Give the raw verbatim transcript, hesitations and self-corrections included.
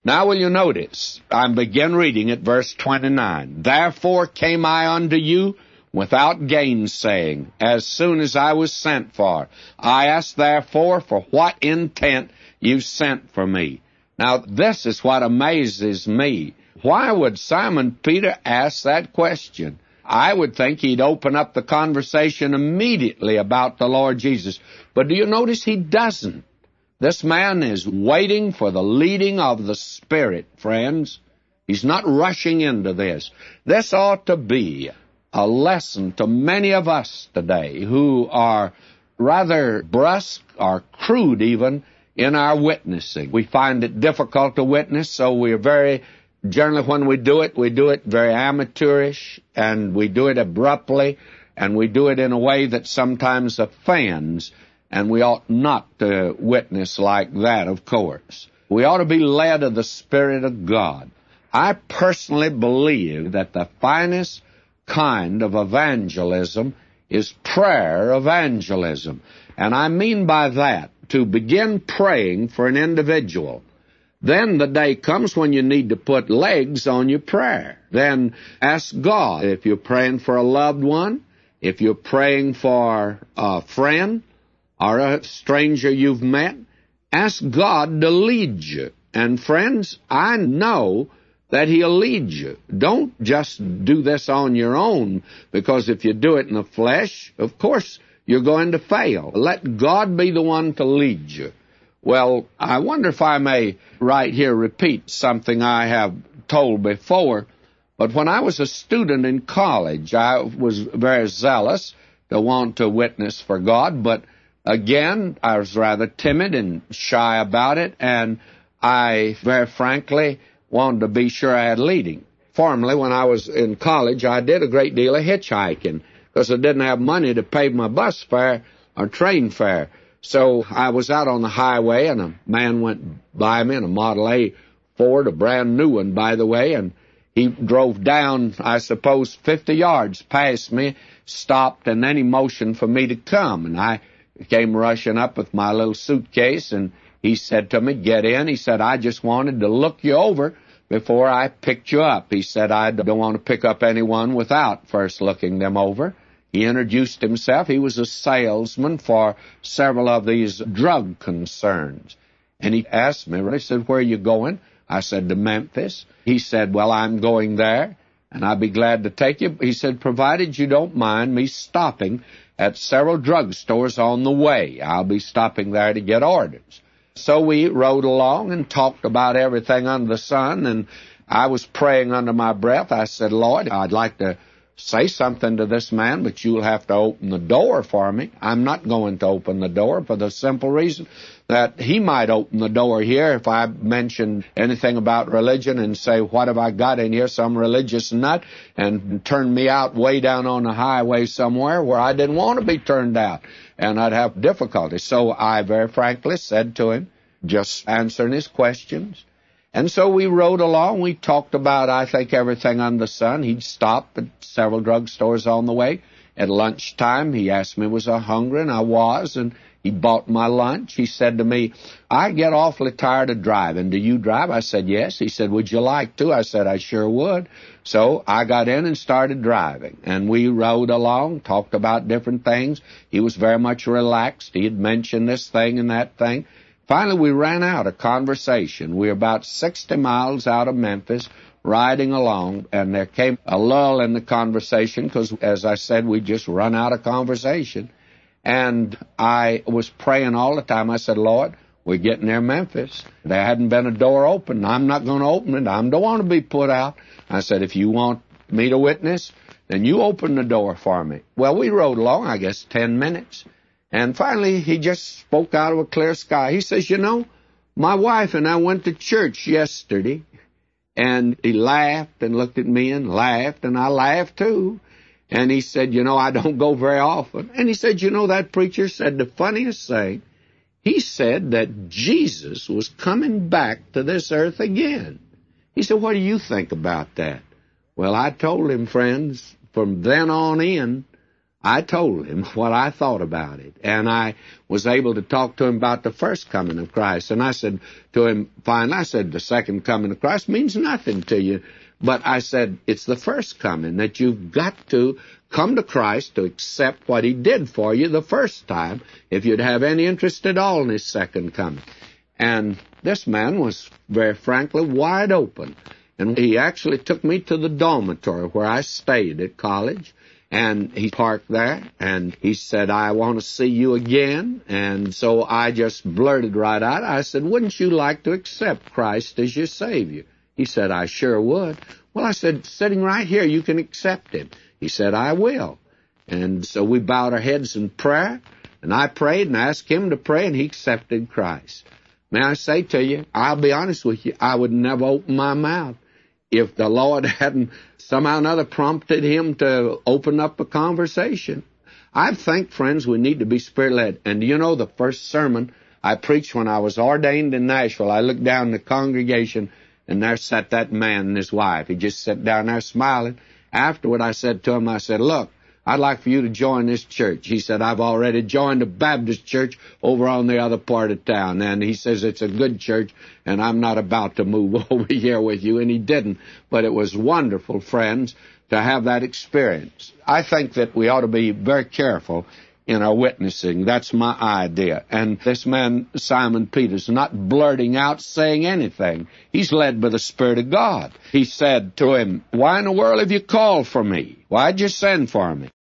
Now will you notice, I begin reading at verse twenty-nine. Therefore came I unto you without gainsaying, as soon as I was sent for. I asked therefore for what intent you sent for me. Now this is what amazes me. Why would Simon Peter ask that question? I would think he'd open up the conversation immediately about the Lord Jesus. But do you notice he doesn't? This man is waiting for the leading of the Spirit, friends. He's not rushing into this. This ought to be a lesson to many of us today who are rather brusque or crude even in our witnessing. We find it difficult to witness, so we are very, generally when we do it, we do it very amateurish, and we do it abruptly, and we do it in a way that sometimes offends. And we ought not to witness like that, of course. We ought to be led of the Spirit of God. I personally believe that the finest kind of evangelism is prayer evangelism. And I mean by that, to begin praying for an individual. Then the day comes when you need to put legs on your prayer. Then ask God. If you're praying for a loved one, if you're praying for a friend, or a stranger you've met, ask God to lead you. And friends, I know that He'll lead you. Don't just do this on your own, because if you do it in the flesh, of course, you're going to fail. Let God be the one to lead you. Well, I wonder if I may right here repeat something I have told before, but when I was a student in college, I was very zealous to want to witness for God, but again, I was rather timid and shy about it, and I, very frankly, wanted to be sure I had leading. Formerly, when I was in college, I did a great deal of hitchhiking because I didn't have money to pay my bus fare or train fare. So I was out on the highway, and a man went by me in a Model A Ford, a brand new one, by the way, and he drove down, I suppose, fifty yards past me, stopped, and then he motioned for me to come, and I came rushing up with my little suitcase, and he said to me, get in. He said, I just wanted to look you over before I picked you up. He said, I don't want to pick up anyone without first looking them over. He introduced himself. He was a salesman for several of these drug concerns. And he asked me, he said, where are you going? I said, to Memphis. He said, well, I'm going there, and I'd be glad to take you. He said, provided you don't mind me stopping at several drugstores on the way. I'll be stopping there to get orders. So we rode along and talked about everything under the sun, and I was praying under my breath. I said, Lord, I'd like to say something to this man, but you'll have to open the door for me. I'm not going to open the door for the simple reason that he might open the door here if I mentioned anything about religion and say, what have I got in here, some religious nut, and turn me out way down on the highway somewhere where I didn't want to be turned out, and I'd have difficulty. So I very frankly said to him, just answering his questions. And so we rode along. We talked about, I think, everything under the sun. He'd stop at several drugstores on the way. At lunchtime, he asked me, was I hungry? And I was, and he bought my lunch. He said to me, I get awfully tired of driving. Do you drive? I said, yes. He said, would you like to? I said, I sure would. So I got in and started driving. And we rode along, talked about different things. He was very much relaxed. He had mentioned this thing and that thing. Finally, we ran out of conversation. We were about sixty miles out of Memphis, riding along, and there came a lull in the conversation because, as I said, we just run out of conversation. And I was praying all the time. I said, Lord, we're getting near Memphis. There hadn't been a door open. I'm not going to open it. I don't want to be put out. I said, if you want me to witness, then you open the door for me. Well, we rode along, I guess, ten minutes. And finally, he just spoke out of a clear sky. He says, you know, my wife and I went to church yesterday. And he laughed and looked at me and laughed, and I laughed too. And he said, you know, I don't go very often. And he said, you know, that preacher said the funniest thing. He said that Jesus was coming back to this earth again. He said, what do you think about that? Well, I told him, friends, from then on in, I told him what I thought about it, and I was able to talk to him about the first coming of Christ. And I said to him, fine, I said, the second coming of Christ means nothing to you. But I said, it's the first coming, that you've got to come to Christ to accept what he did for you the first time, if you'd have any interest at all in his second coming. And this man was, very frankly, wide open. And he actually took me to the dormitory where I stayed at college. And he parked there, and he said, I want to see you again. And so I just blurted right out. I said, wouldn't you like to accept Christ as your Savior? He said, I sure would. Well, I said, sitting right here, you can accept him. He said, I will. And so we bowed our heads in prayer, and I prayed and asked him to pray, and he accepted Christ. May I say to you, I'll be honest with you, I would never open my mouth if the Lord hadn't somehow or another prompted him to open up a conversation. I think, friends, we need to be Spirit-led. And you know, the first sermon I preached when I was ordained in Nashville, I looked down in the congregation, and there sat that man and his wife. He just sat down there smiling. Afterward, I said to him, I said, look, I'd like for you to join this church. He said, I've already joined a Baptist church over on the other part of town. And he says, it's a good church, and I'm not about to move over here with you. And he didn't. But it was wonderful, friends, to have that experience. I think that we ought to be very careful in our witnessing. That's my idea. And this man, Simon Peter's not blurting out, saying anything. He's led by the Spirit of God. He said to him, why in the world have you called for me? Why'd you send for me?